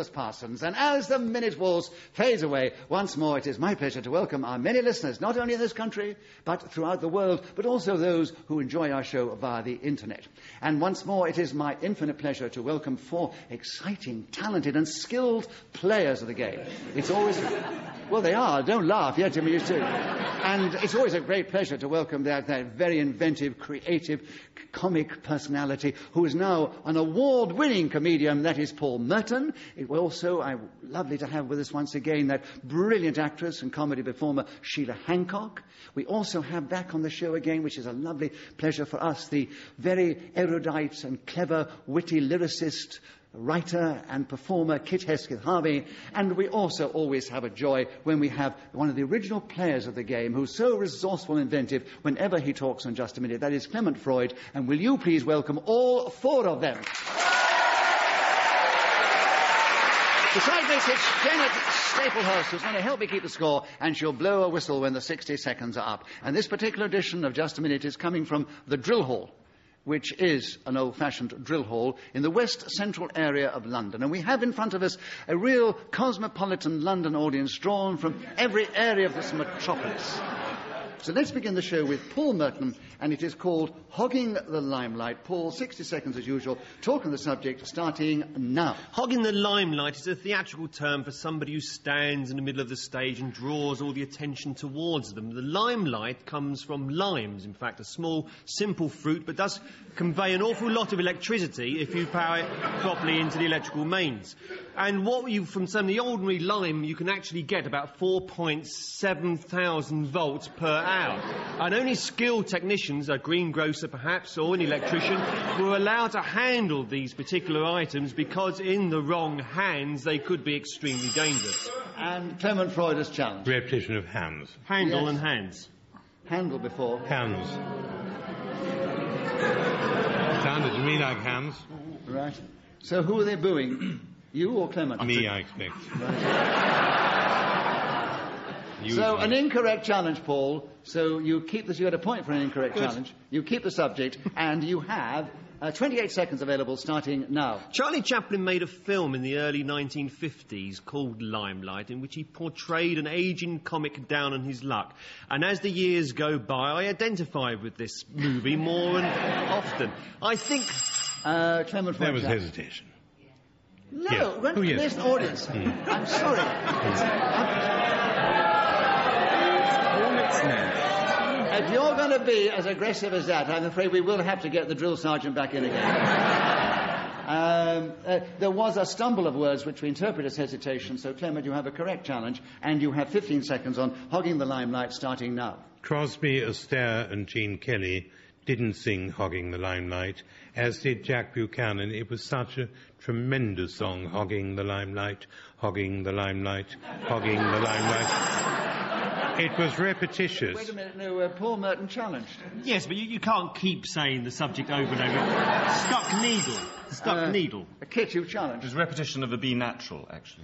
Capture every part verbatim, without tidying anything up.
Douglas Parsons. And as the minute waltz fades away, once more it is my pleasure to welcome our many listeners, not only in this country, but throughout the world, but also those who enjoy our show via the internet. And once more, it is my infinite pleasure to welcome four exciting, talented and skilled players of the game. It's always... Well, they are. Don't laugh. Yeah, Jimmy, you too. And it's always a great pleasure to welcome that, that very inventive, creative, comic personality who is now an award-winning comedian. That is Paul Merton. It was also uh, lovely to have with us once again that brilliant actress and comedy performer Sheila Hancock. We also have back on the show again, which is a lovely pleasure for us, the very erudite and clever, witty lyricist, writer and performer Kit Hesketh-Harvey, and we also always have a joy when we have one of the original players of the game who's so resourceful and inventive whenever he talks on Just a Minute. That is Clement Freud, and will you please welcome all four of them. Beside me sits Janet Staplehurst, who's going to help me keep the score, and she'll blow a whistle when the sixty seconds are up. And this particular edition of Just a Minute is coming from the Drill Hall, which is an old-fashioned drill hall in the west central area of London. And we have in front of us a real cosmopolitan London audience drawn from every area of this metropolis. So let's begin the show with Paul Merton, and it is called Hogging the Limelight. Paul, sixty seconds as usual. Talk on the subject, starting now. Hogging the limelight is a theatrical term for somebody who stands in the middle of the stage and draws all the attention towards them. The limelight comes from limes, in fact, a small, simple fruit, but does convey an awful lot of electricity if you power it properly into the electrical mains. And what you, from some of the ordinary lime, you can actually get about four point seven thousand volts per hour. And only skilled technicians, a greengrocer perhaps, or an electrician, were allowed to handle these particular items because in the wrong hands they could be extremely dangerous. And Clement Freud has challenged. Repetition of hands. Handle Yes. and hands. Handle before. Hands. Sounded to me like hands. Right. So who are they booing? You or Clement? Me, I expect. You So, do. an incorrect challenge, Paul. So you keep this. You had a point for an incorrect Good. challenge. You keep the subject, and you have uh, twenty-eight seconds available starting now. Charlie Chaplin made a film in the early nineteen fifties called Limelight, in which he portrayed an ageing comic down on his luck. And as the years go by, I identify with this movie more and often. I think... Uh, Clement There Freud was challenge. hesitation. No, Yes. when Oh, yes. there's an audience. I'm sorry. If you're going to be as aggressive as that, I'm afraid we will have to get the drill sergeant back in again. um, uh, there was a stumble of words which we interpret as hesitation, so Clement, you have a correct challenge, and you have fifteen seconds on Hogging the Limelight starting now. Crosby, Astaire and Gene Kelly didn't sing Hogging the Limelight, as did Jack Buchanan. It was such a tremendous song, Hogging the Limelight, Hogging the Limelight, Hogging the Limelight. It was repetitious. Wait a minute, no, uh, Paul Merton challenged. Yes, but you, you can't keep saying the subject over and over. Stuck needle. Stuck Uh, needle. A Kit, you challenged. There's repetition of a be natural, actually.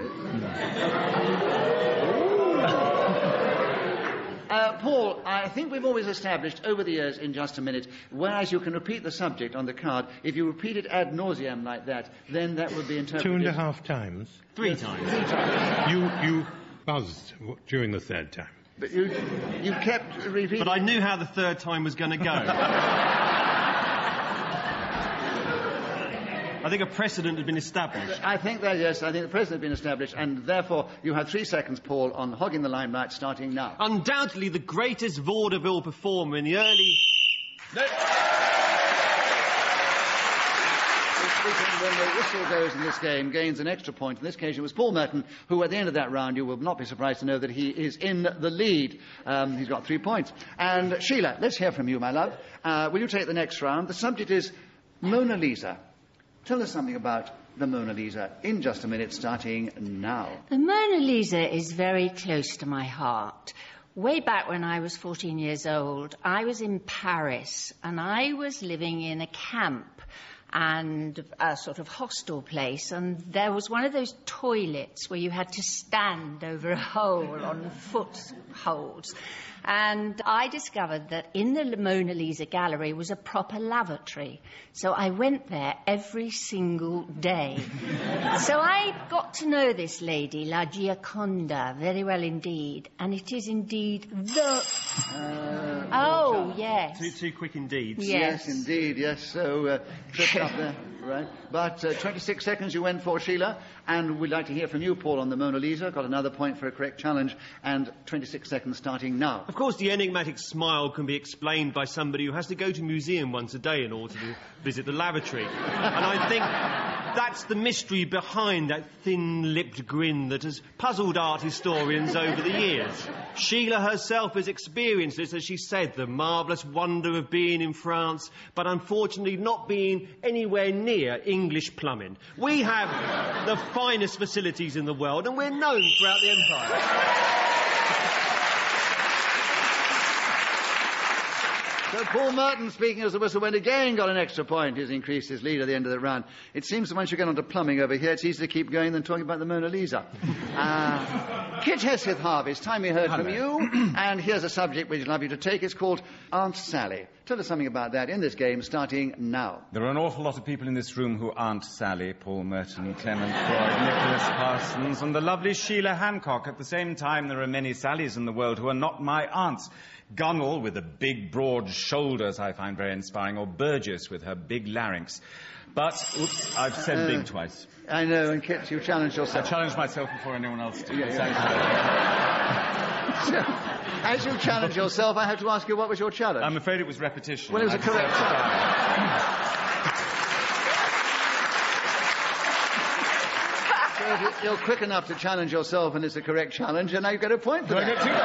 Uh, Paul, I think we've always established over the years in Just a Minute, whereas you can repeat the subject on the card, if you repeat it ad nauseam like that, then that would be interpreted... Two and a half times. Three times. Three times. You, you buzzed w- during the third time. But you, you kept repeating... But I knew how the third time was going to go. I think a precedent had been established. I think that, yes, I think the precedent has been established, and therefore you have three seconds, Paul, on Hogging the Limelight, starting now. Undoubtedly the greatest vaudeville performer in the early... When the whistle goes in this game, gains an extra point. In this occasion, it was Paul Merton, who at the end of that round, you will not be surprised to know that he is in the lead. Um, he's got three points. And Sheila, let's hear from you, my love. Uh, will you take the next round? The subject is Mona Lisa. Tell us something about the Mona Lisa in Just a Minute, starting now. The Mona Lisa is very close to my heart. Way back when I was fourteen years old, I was in Paris, and I was living in a camp and a sort of hostel place, and there was one of those toilets where you had to stand over a hole on footholds. And I discovered that in the Mona Lisa gallery was a proper lavatory. So I went there every single day. So I got to know this lady, La Gioconda, very well indeed. And it is indeed the... Uh, oh, yes. Too, too quick indeed. Yes. Yes, indeed, yes. So, uh, tripped up there, right. But uh, twenty-six seconds you went for, Sheila. And we'd like to hear from you, Paul, on the Mona Lisa. Got another point for a correct challenge. And twenty-six seconds starting now. Of course, the enigmatic smile can be explained by somebody who has to go to a museum once a day in order to visit the lavatory. And I think that's the mystery behind that thin-lipped grin that has puzzled art historians over the years. Sheila herself has experienced this, as she said, the marvellous wonder of being in France, but unfortunately not being anywhere near English plumbing. We have the finest facilities in the world, and we're known throughout the empire. So Paul Merton, speaking as the whistle went again, got an extra point. He's increased his lead at the end of the round. It seems that once you get onto plumbing over here, it's easier to keep going than talking about the Mona Lisa. Uh, Kit Hesketh Harvey, it's time we heard Hello. from you. And here's a subject we'd love you to take. It's called Aunt Sally. Tell us something about that in this game, starting now. There are an awful lot of people in this room who aren't Sally, Paul Merton, Clement Freud, Nicholas Parsons, and the lovely Sheila Hancock. At the same time, there are many Sallys in the world who are not my aunts. Gunnell, with the big, broad shoulders, I find very inspiring, or Burgess, with her big larynx. But, oops, I've said Uh, big twice. I know, and Kit, you challenged I yourself. challenged myself before anyone else did. Yeah, So, as you challenge yourself, I have to ask you, what was your challenge? I'm afraid it was repetition. Well, it was a I correct deserve to die. So if you- you're quick enough to challenge yourself and it's a correct challenge, and now you get a point for Do I that. get two?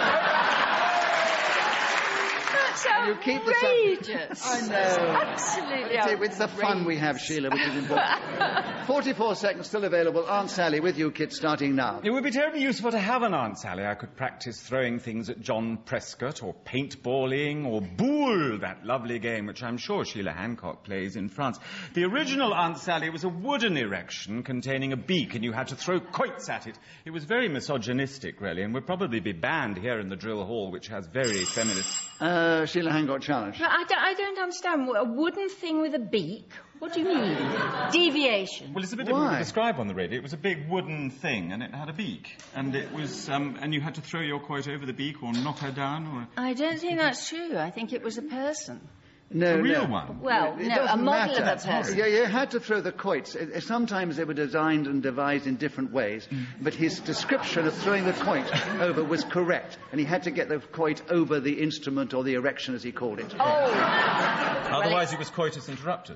That's You keep the sub- outrageous. I know. Absolutely It's, it's the fun we have, Sheila, which is important. forty-four seconds still available. Aunt Sally with you, Kit, starting now. It would be terribly useful to have an Aunt Sally. I could practice throwing things at John Prescott, or paintballing, or boule, that lovely game which I'm sure Sheila Hancock plays in France. The original Aunt Sally was a wooden erection containing a beak, and you had to throw quoits at it. It was very misogynistic, really, and would probably be banned here in the drill hall, which has very feminist... Uh, Sheila Hancock challenge. But I don't, I don't understand. A wooden thing with a beak? What do you mean? Deviation. Well, it's a bit difficult Why? to describe on the radio. It was a big wooden thing, and it had a beak. And it was, um, and you had to throw your quoit over the beak, or knock her down, or... I don't think that's true. I think it was a person. No, A real no. one. Well, It no, a doesn't model matter. of a person. Yeah, you had to throw the quoits. It- it- Sometimes they were designed and devised in different ways, but his description of throwing the quoit over was correct, and he had to get the quoit over the instrument or the erection, as he called it. Oh. Otherwise, it was coitus interruptus.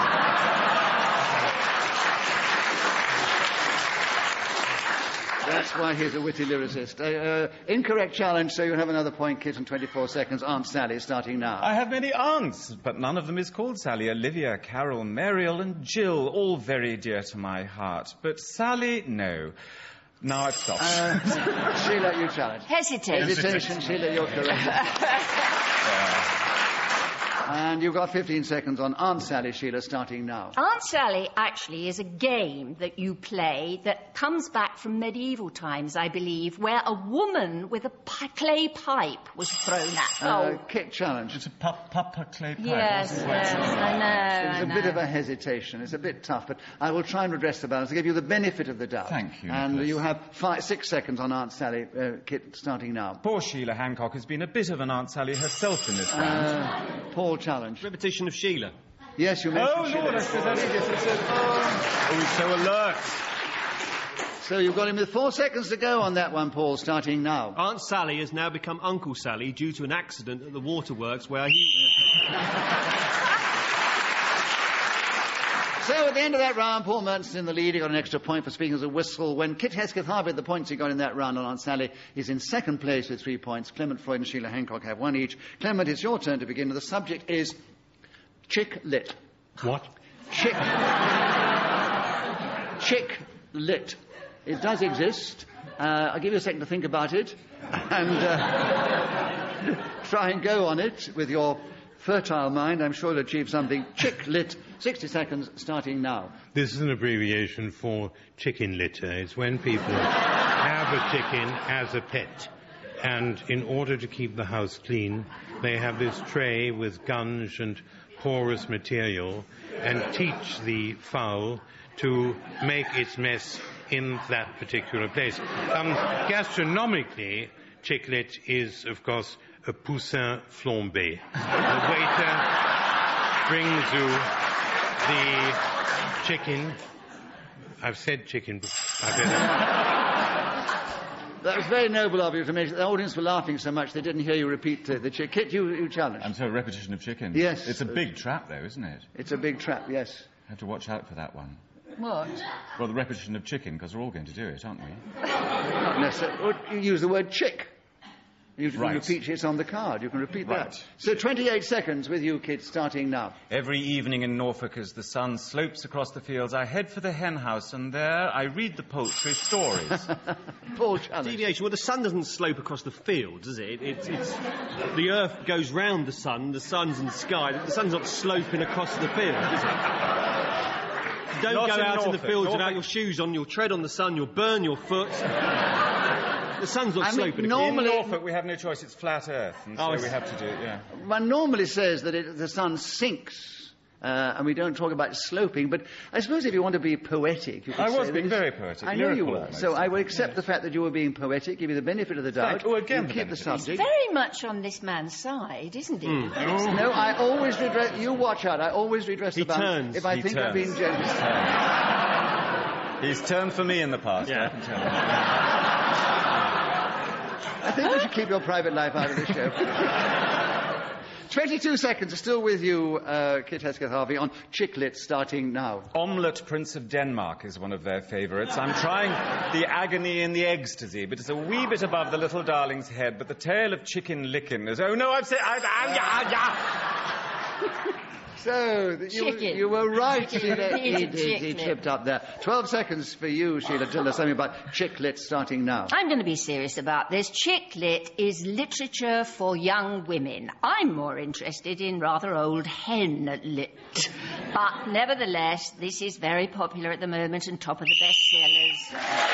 That's why he's a witty lyricist. Uh, uh, incorrect challenge, so you have another point, Kit, in twenty-four seconds. Aunt Sally starting now. I have many aunts, but none of them is called Sally. Olivia, Carol, Mariel, and Jill, all very dear to my heart. But Sally, no. Now I've stopped. Uh, Sheila, you challenge. Hesitate. Hesitation, Sheila, you're correct. And you've got fifteen seconds on Aunt Sally, Sheila, starting now. Aunt Sally actually is a game that you play that comes back from medieval times, I believe, where a woman with a pi- clay pipe was thrown at. Uh, Kit challenge. It's a pup, pupper clay pipe. Yes, wasn't it? yes, I know. It's I a know. bit of a hesitation. It's a bit tough, but I will try and redress the balance. I'll give you the benefit of the doubt. Thank you, And Nicholas. you have five, six seconds on Aunt Sally, uh, Kit, starting now. Poor Sheila Hancock has been a bit of an Aunt Sally herself in this round. Uh, Paul challenge. Repetition of Sheila. Yes, you mentioned Oh, Sheila. Lord, I suppose that's it. Yes, I said, oh, he's so alert. So you've got him with four seconds to go on that one, Paul, starting now. Aunt Sally has now become Uncle Sally due to an accident at the waterworks where he... So at the end of that round, Paul Merton's in the lead. He got an extra point for speaking as a whistle. When Kit Hesketh Harvey, the points he got in that round on Aunt Sally, is in second place with three points. Clement Freud and Sheila Hancock have one each. Clement, it's your turn to begin. The subject is chick lit. What? Chick. Chick lit. It does exist. Uh, I'll give you a second to think about it and uh, try and go on it with your fertile mind. I'm sure you'll achieve something. Chick lit. sixty seconds starting now. This is an abbreviation for chicken litter. It's when people have a chicken as a pet. and in order to keep the house clean, they have this tray with gunge and porous material and teach the fowl to make its mess in that particular place. Um, gastronomically, Chicklet is, of course, a poussin flambé. The waiter brings you the chicken. I've said chicken, but I better. That was very noble of you to mention. The audience were laughing so much they didn't hear you repeat uh, the chicken. Kit, you, you challenged. I'm sorry, repetition of chicken. Yes. It's a big trap, though, isn't it? It's a big trap, yes. I have to watch out for that one. What? Well, the repetition of chicken, because we're all going to do it, aren't we? Not necessarily. You use the word chick. You can Right. repeat it on the card. You can repeat Right. that. So twenty-eight seconds with you, kids, starting now. Every evening in Norfolk as the sun slopes across the fields, I head for the hen house, and there I read the poultry stories. Paul challenge. Deviation. Well, the sun doesn't slope across the field, does it? It's, it's the Earth goes round the sun. The sun's in the sky. The sun's not sloping across the field, is it? You don't Not go in out in the Norfolk. fields Norfolk- without your shoes on. You'll tread on the sun. You'll burn your foot. The sun's not I mean, sloping. normally- In Norfolk, we have no choice. It's flat Earth, and so Oh, we it's- have to do it, yeah. One normally says that it, the sun sinks, uh, and we don't talk about sloping, but I suppose if you want to be poetic, you could I say was that being it's- very poetic, I know you lyrical were. almost. So I will accept the fact that you were being poetic, give you the benefit of the doubt. Thank- oh, again, you the keep the benefit. subject. Very much on this man's side, isn't he? No, I always redress. You watch out. I always redress He the bounds turns. if I He think I'm turns. being generous. He's turned for me in the past, Yeah. I can tell you. I think you should keep your private life out of the show. twenty-two seconds are still with you, uh, Kit Hesketh-Harvey, on Chicklet, starting now. Omelette Prince of Denmark is one of their favourites. I'm trying the agony in the ecstasy, but it's a wee bit above the little darling's head. But the tale of chicken licking is... Oh, no, I've said... I, I, yeah, yeah. So, th- you, Chicken. you were right, Chicken. Sheila. He, He's a did, he chicklet. tripped up there. Twelve seconds for you, Sheila. Tell us something about Chicklet, starting now. I'm going to be serious about this. Chicklet is literature for young women. I'm more interested in rather old hen lit. But nevertheless, this is very popular at the moment and top of the bestsellers.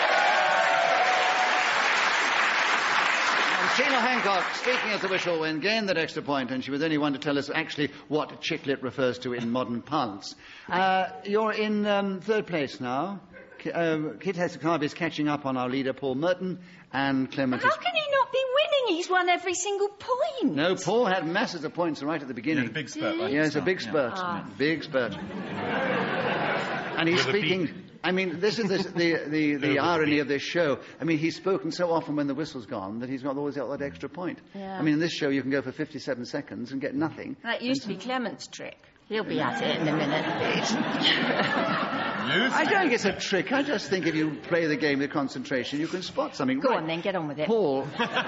And Sheila Hancock, speaking of the whistle, when gained that extra point, and she was the only one to tell us actually what Chicklet refers to in modern parlance. Uh, you're in um, third place now. K- um, Kit Hesketh-Harvey is catching up on our leader, Paul Merton, and Clement How is... can he not be winning? He's won every single point. No, Paul had masses of points right at the beginning. Yeah, the big spurt, right? Yes, a big spurt. Ah. Big spurt. And he's With a speaking... beak. I mean, this is the, the, the, the Over the irony beak. of this show. I mean, he's spoken so often when the whistle's gone that he's got always got that extra point. Yeah. I mean, in this show you can go for fifty-seven seconds and get nothing. That used to be Clement's trick. He'll be at it in a minute. I don't think it's a trick. I just think if you play the game with concentration, you can spot something. Go Right. on then, get on with it. Paul.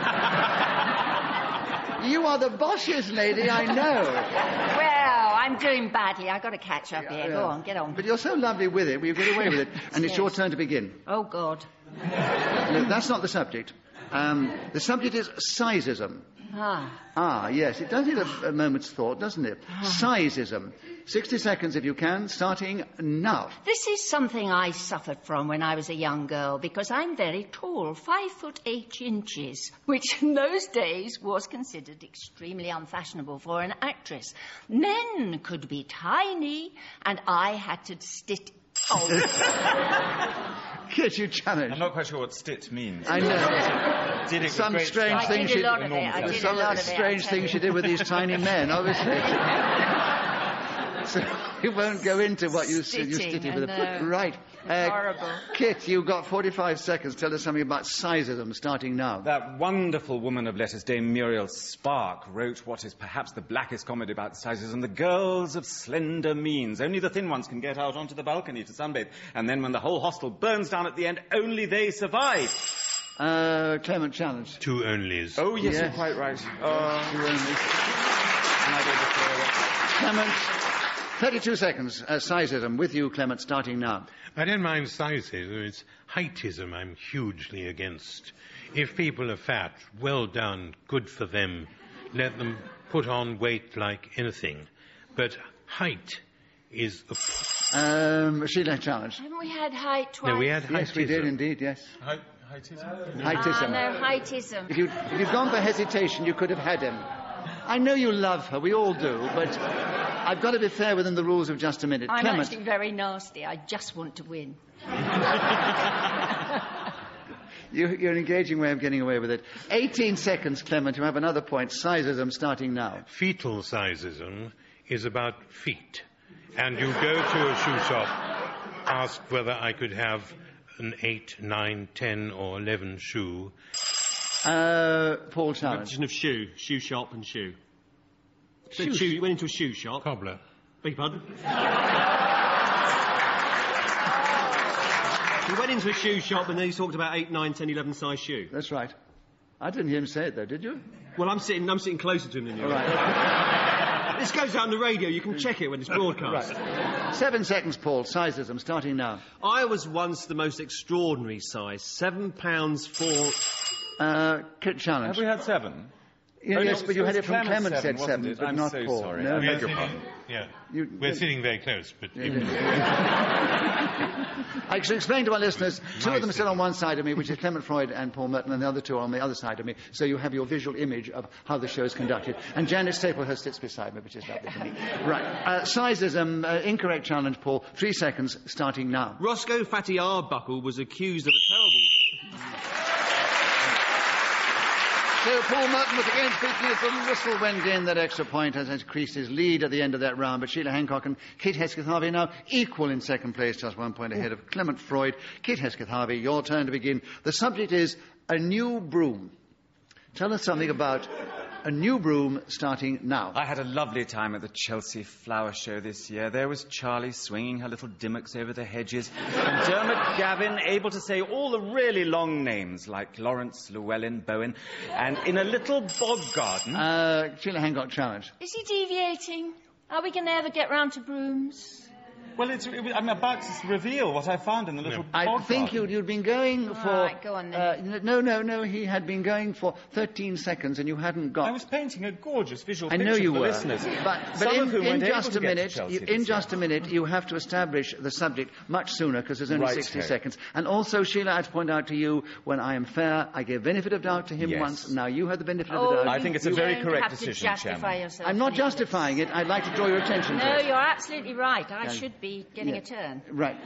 You are the boss's lady, I know. Well, I'm doing badly. I've got to catch up here. Go on, get on. But you're so lovely with it, you get away with it. And it's Yes. your turn to begin. Oh, God. No, that's not the subject. Um, the subject is sizeism. Ah. Ah, yes, it does need a, a moment's thought, doesn't it? Sizeism. sixty seconds, if you can, starting now. This is something I suffered from when I was a young girl because I'm very tall, five foot eight inches, which in those days was considered extremely unfashionable for an actress. Men could be tiny, and I had to stick. Oh, Kit, you challenge. I'm not quite sure what stit means. I know. Did it with Some great strange I thing did she a lot of it. I There's did a Some lot of it. strange I tell thing you. she did with these tiny men, obviously. So we won't go into what you said. You Stitching, stitty with I a know. right. Uh, Horrible. Kit, you've got forty-five seconds. Tell us something about sizeism, starting now. That wonderful woman of letters, Dame Muriel Spark, wrote what is perhaps the blackest comedy about the sizes, and the girls of slender means. Only the thin ones can get out onto the balcony to sunbathe, and then when the whole hostel burns down at the end, only they survive. Uh, Clement, challenge. Two onlys. Oh, yes, Yes. you're quite right. Oh, You only- Clement, thirty-two seconds. Uh, sizeism, with you, Clement, starting now. I don't mind sizeism, it's heightism I'm hugely against. If people are fat, well done, good for them. Let them put on weight like anything. But height is a... Um, Sheila, challenge. Haven't we had height twice? No, we had Yes, we heightism. did indeed, yes. Height, Heightism? Heightism. Ah, no, heightism. If, you, if you'd gone for hesitation, you could have had him. I know you love her, we all do, but I've got to be fair within the rules of just a minute. I'm Clement. actually very nasty. I just want to win. You, you're an engaging way of getting away with it. eighteen seconds, Clement. You have another point. Sizism starting now. Fetal sizism is about feet. And you go to a shoe shop, ask whether I could have an eight, nine, ten, or eleven shoe. Uh, Paul Challenge. Repetition of shoe, shoe shop and shoe. So Shoe- shoe, you went into a shoe shop. Cobbler. Beg your pardon? You went into a shoe shop and then you talked about eight, nine, ten, eleven size shoe. That's right. I didn't hear him say it, though, did you? Well, I'm sitting, I'm sitting closer to him than you. All right. This goes out on the radio. You can check it when it's broadcast. Right. Seven seconds, Paul. Sizism starting now. I was once the most extraordinary size. Seven pounds four. Uh, Kit Challenge. Have we had seven? Yeah, Oh, yes, no, but you it had was it from Clement Clement said seven, seven, wasn't it? but I'm not so Paul. sorry. No, I no. beg your pardon. Yeah. You- We're you- sitting very close, but... I should explain to our listeners, two of them Nice. sit on one side of me, which is Clement Freud and Paul Merton, and the other two are on the other side of me, so you have your visual image of how the show is conducted. And Janet Staplehurst sits beside me, which is lovely for me. Right. Uh, sizism, uh, incorrect challenge, Paul. Three seconds, starting now. Roscoe Fatty Arbuckle was accused of a terrible. So Paul Merton was again speaking as the whistle went in. That extra point has increased his lead at the end of that round. But Sheila Hancock and Kit Hesketh-Harvey now equal in second place, just one point ahead of Clement Freud. Kit Hesketh-Harvey, your turn to begin. The subject is a new broom. Tell us something about a new broom starting now. I had a lovely time at the Chelsea Flower Show this year. There was Charlie swinging her little dimmocks over the hedges, and Dermot Gavin able to say all the really long names like Lawrence Llewellyn Bowen, and in a little bog garden... Uh, Sheila Hancock challenge. Is he deviating? Are we going to ever get round to brooms? Well, it's, it, I'm about to reveal what I found in the little I bog think garden. you'd, you'd been going for... right, go on then. Uh, no, no, no, he had been going for thirteen seconds and you hadn't got... I was painting a gorgeous visual I picture know you for the were, listeners. but, but Some in, of whom in weren't able just to a get to minute, Chelsea you, this in year. just a minute, you have to establish the subject much sooner because there's only Right, sixty so. seconds. And also, Sheila, I have to point out to you, when I am fair, I gave benefit of doubt to him Yes. once. Now you have the benefit of Oh, the doubt. I think it's a very don't correct have to decision, justify Chairman. yourself, I'm not Nicholas. justifying it. I'd like to draw your attention to No, it. you're absolutely right. I Yeah. should be getting Yeah. a turn. Right.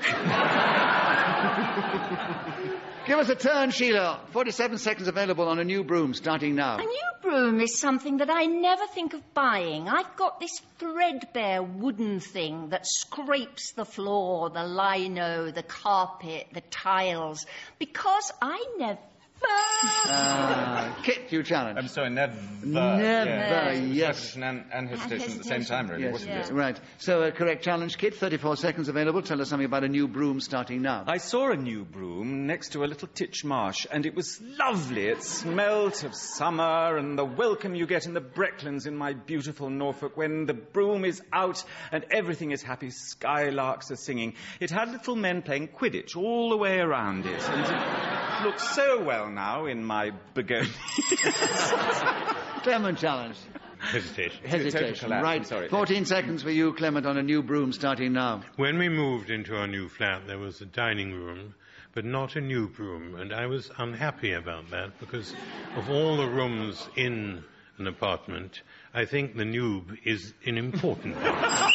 Give us a turn, Sheila. forty-seven seconds available on a new broom starting now. A new broom is something that I never think of buying. I've got this threadbare wooden thing that scrapes the floor, the lino, the carpet, the tiles, because I never... Uh, Kit, you challenge. I'm sorry, never. Never, yeah. yes. Repetition and, and hesitation at the same time, really, Yes, wasn't yes, it? right. So, a correct challenge, Kit. thirty-four seconds available. Tell us something about a new broom starting now. I saw a new broom next to a little titchmarsh, and it was lovely. It smelt of summer and the welcome you get in the Brecklands in my beautiful Norfolk when the broom is out and everything is happy. Skylarks are singing. It had little men playing Quidditch all the way around it, and it looked so well now in my begonia. Clement challenge. Hesitation. Hesitation. collapse, Right. I'm sorry. fourteen seconds for you, Clement, on a new broom starting now. When we moved into our new flat, there was a dining room, but not a new room, and I was unhappy about that because of all the rooms in an apartment, I think the noob is an important one.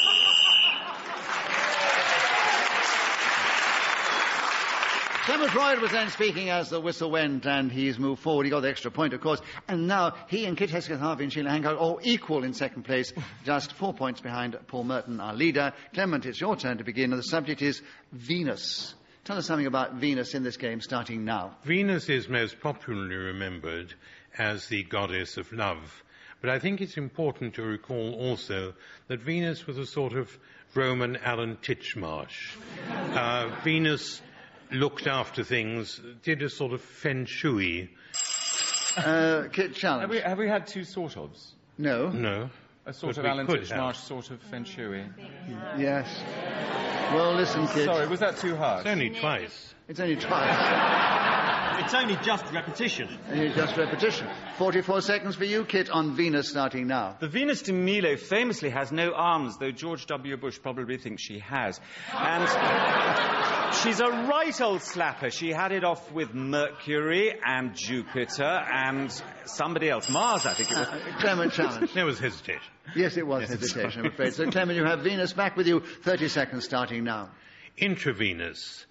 Clement Freud was then speaking as the whistle went, and he's moved forward. He got the extra point, of course. And now he and Kit Hesketh-Harvey and Sheila Hancock are equal in second place, just four points behind Paul Merton, our leader. Clement, it's your turn to begin, and the subject is Venus. Tell us something about Venus in this game, starting now. Venus is most popularly remembered as the goddess of love. But I think it's important to recall also that Venus was a sort of Roman Alan Titchmarsh. Uh, Venus looked after things, did a sort of feng shui. Uh, Kit have, challenge. we, have we had two sort ofs? No. No. A sort But of we Alan could Titchmarsh, have. sort of feng shui. Yes. Well, listen, Kit. Sorry, was that too hard? It's only twice. It's only twice. It's only just repetition. Only just repetition. forty-four seconds for you, Kit, on Venus starting now. The Venus de Milo famously has no arms, though George W. Bush probably thinks she has. And She's a right old slapper. She had it off with Mercury and Jupiter and somebody else. Mars, I think it was. Uh, Clement challenge. There was hesitation. Yes, it was Yes, hesitation, I'm afraid. So, Clement, you have Venus back with you. thirty seconds starting now. Intravenous.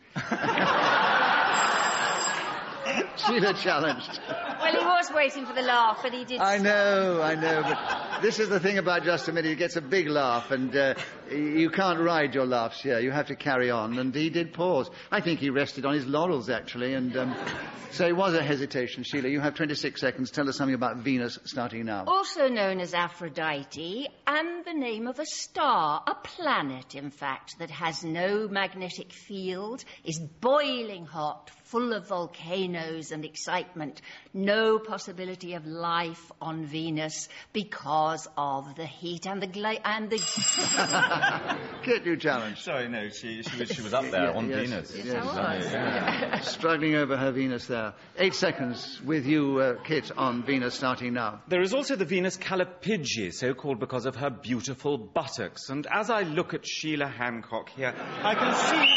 Sheila challenged. Well, he was waiting for the laugh, but he did. I know, I know, but this is the thing about Just a Minute. He gets a big laugh, and uh, you can't ride your laughs here. You have to carry on, and he did pause. I think he rested on his laurels, actually, and um, so it was a hesitation. Sheila, you have twenty-six seconds. Tell us something about Venus starting now. Also known as Aphrodite, and the name of a star, a planet, in fact, that has no magnetic field, is boiling hot, full of volcanoes and excitement. No possibility of life on Venus because of the heat and the gla- and the. Kit, you challenge. Sorry, no, she, she, was, she was up there Yeah, on yes, Venus. yes, Yes, I was. Yeah. Struggling over her Venus there. Eight seconds with you, uh, Kit, on Venus starting now. There is also the Venus Callipyge, so called because of her beautiful buttocks. And as I look at Sheila Hancock here, I can see...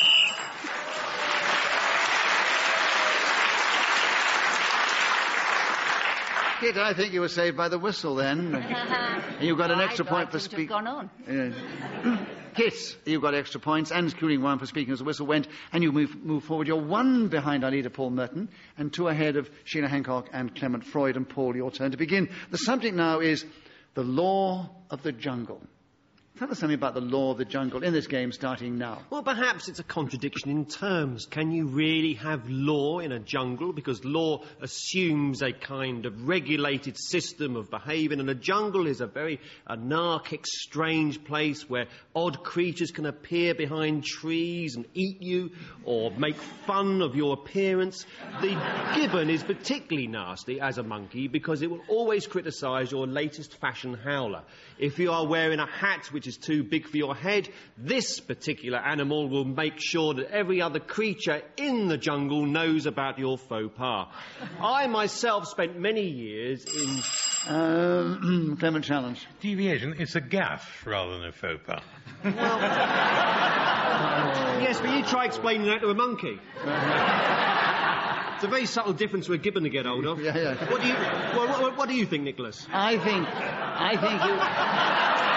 Kit, I think you were saved by the whistle then. You've got an extra I'd point like for him to have speaking. gone on. Uh, Kit, you've got extra points, and including one for speaking as the whistle went, and you move, move forward. You're one behind our leader, Paul Merton, and two ahead of Sheila Hancock and Clement Freud. And Paul, your turn to begin. The subject now is the law of the jungle. Tell us something about the law of the jungle in this game starting now. Well, perhaps it's a contradiction in terms. Can you really have law in a jungle? Because law assumes a kind of regulated system of behaviour, and a jungle is a very anarchic, strange place where odd creatures can appear behind trees and eat you or make fun of your appearance. The gibbon is particularly nasty as a monkey because it will always criticise your latest fashion howler. If you are wearing a hat which is too big for your head, this particular animal will make sure that every other creature in the jungle knows about your faux pas. I myself spent many years in... Um, Clement challenge. Deviation, it's a gaffe rather than a faux pas. Yes, but you try explaining that to a monkey. It's a very subtle difference for a gibbon to get hold of. Yeah, yeah. What do you, well, what, what do you think, Nicholas? I think, I think you...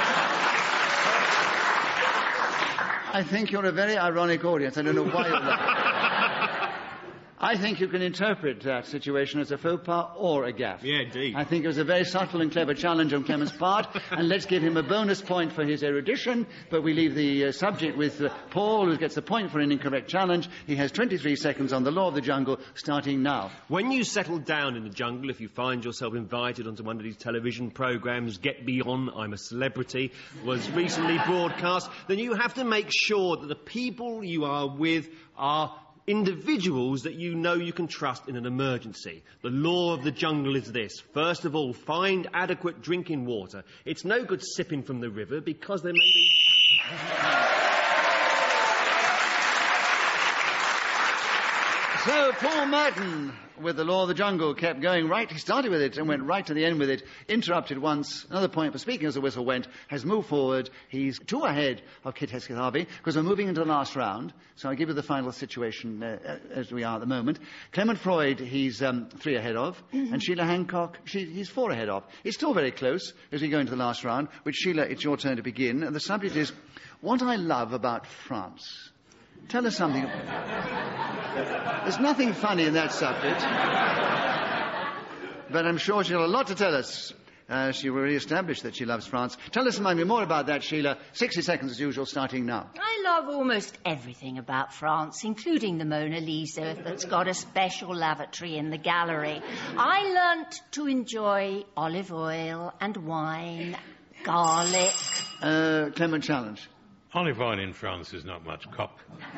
I think you're a very ironic audience. I don't know why you're laughing. I think you can interpret that situation as a faux pas or a gaffe. Yeah, indeed. I think it was a very subtle and clever challenge on Clement's part, and let's give him a bonus point for his erudition, but we leave the uh, subject with uh, Paul, who gets the point for an incorrect challenge. He has twenty-three seconds on the law of the jungle, starting now. When you settle down in the jungle, if you find yourself invited onto one of these television programmes, Get Beyond, I'm a Celebrity, was recently broadcast, then you have to make sure that the people you are with are individuals that you know you can trust in an emergency. The law of the jungle is this. First of all, find adequate drinking water. It's no good sipping from the river because there may be... So, Paul Merton, with the law of the jungle, kept going right. He started with it and went right to the end with it. Interrupted once. Another point for speaking as the whistle went. Has moved forward. He's two ahead of Kit Hesketh-Harvey because we're moving into the last round. So I'll give you the final situation uh, as we are at the moment. Clement Freud, he's um, three ahead of. Mm-hmm. And Sheila Hancock, she, he's four ahead of. It's still very close as we go into the last round. Which, Sheila, it's your turn to begin. And the subject is what I love about France. Tell us something. There's nothing funny in that subject. But I'm sure she'll have a lot to tell us. Uh, she will re-establish that she loves France. Tell us something more about that, Sheila. sixty seconds as usual, starting now. I love almost everything about France, including the Mona Lisa that's got a special lavatory in the gallery. I learnt to enjoy olive oil and wine, garlic. Uh, Clement challenge. Olive oil in France is not much cop.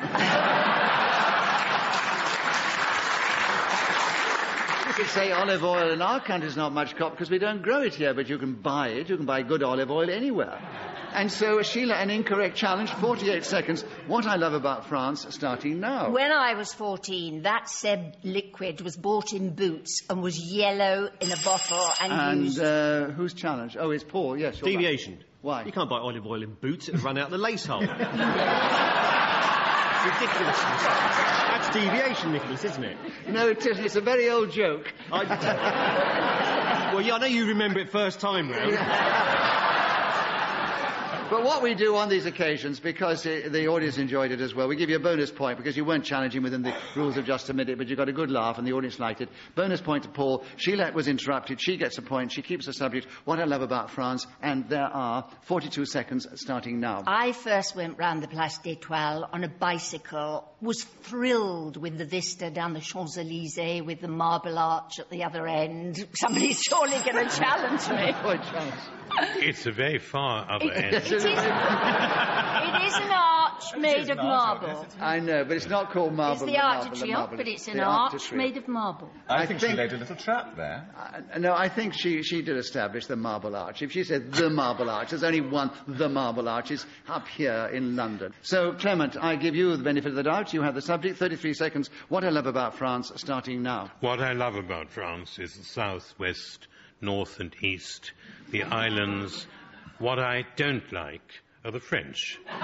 You could say olive oil in our country is not much cop because we don't grow it here, but you can buy it. You can buy good olive oil anywhere. And so, Sheila, an incorrect challenge, forty-eight seconds. What I love about France, starting now. When I was fourteen, that said liquid was bought in Boots and was yellow in a bottle and, And used... uh, whose challenge? Oh, it's Paul, yes. you're right. Deviation. Why? You can't buy olive oil in Boots. It'll run out the lace hole. That's ridiculous. That's deviation, Nicholas, isn't it? No, it isn't. It's a very old joke. I... Well, yeah, I know you remember it first time round. But what we do on these occasions, because uh, the audience enjoyed it as well, we give you a bonus point because you weren't challenging within the rules of just a minute, but you got a good laugh and the audience liked it. Bonus point to Paul. Sheila was interrupted. She gets a point. She keeps the subject. What I love about France. And there are forty-two seconds starting now. I first went round the Place d'Etoile on a bicycle, was thrilled with the vista down the Champs-Élysées with the Marble Arch at the other end. Somebody's surely going to challenge me. Point challenge. It's a very far other It, end. it, is, it is an arch made of marble. I know, but it's not called marble. It's the the Arc marble, de the Triomphe, marble. but it's an The arch Arc de made of marble. I, I think, think- she laid a little trap there. Uh, no, I think she, she did establish the Marble Arch. If she said the Marble Arch, there's only one the Marble Arch. It's up here in London. So, Clement, I give you the benefit of the doubt. You have the subject. thirty-three seconds. What I love about France, starting now. What I love about France is the south, west, north and east, the islands. What I don't like are the French. They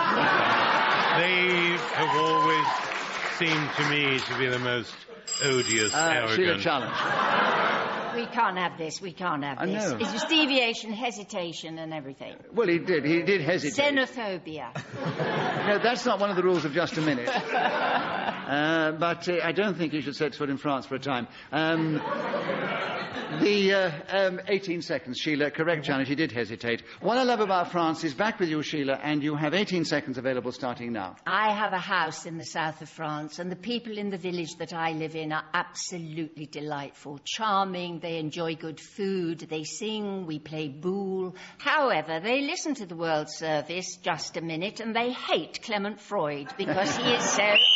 have always seemed to me to be the most odious, Uh, Sheila, arrogant... challenge. We can't have this. We can't have I this. know. It was deviation, hesitation, and everything. Well, he did. He did hesitate. Xenophobia. No, that's not one of the rules of just a minute. Uh, but uh, I don't think he should set foot in France for a time. Um, the uh, um, eighteen seconds, Sheila. Correct challenge. He did hesitate. What I love about France is back with you, Sheila, and you have eighteen seconds available starting now. I have a house in the south of France, and the people in the village that I live in are absolutely delightful, charming. They enjoy good food. They sing. We play boule. However, they listen to the World Service just a minute, and they hate Clement Freud because he is so anti.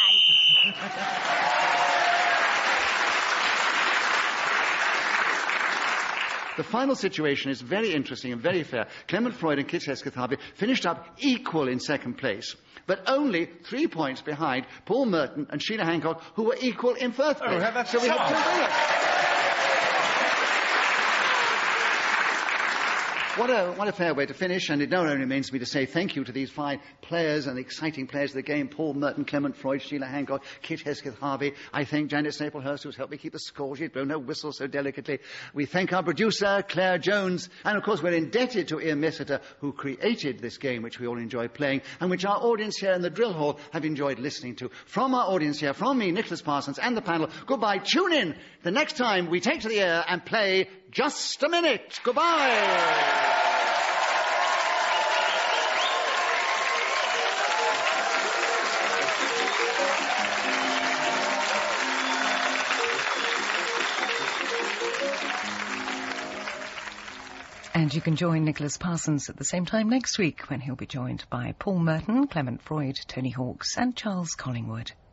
The final situation is very interesting and very fair. Clement Freud and Kit Hesketh-Harvey finished up equal in second place, but only three points behind Paul Merton and Sheila Hancock, who were equal in first place. Oh, that's so we have two tough. winners. What a, what a fair way to finish, and it now only remains me to say thank you to these fine players and exciting players of the game, Paul Merton, Clement Freud, Sheila Hancock, Kit Hesketh-Harvey. I thank Janet Staplehurst, who's helped me keep the score. She's blown her whistle so delicately. We thank our producer, Claire Jones, and of course we're indebted to Ian Messiter, who created this game, which we all enjoy playing, and which our audience here in the drill hall have enjoyed listening to. From our audience here, from me, Nicholas Parsons, and the panel, goodbye. Tune in the next time we take to the air and play Just a Minute. Goodbye. And you can join Nicholas Parsons at the same time next week when he'll be joined by Paul Merton, Clement Freud, Tony Hawkes and Charles Collingwood.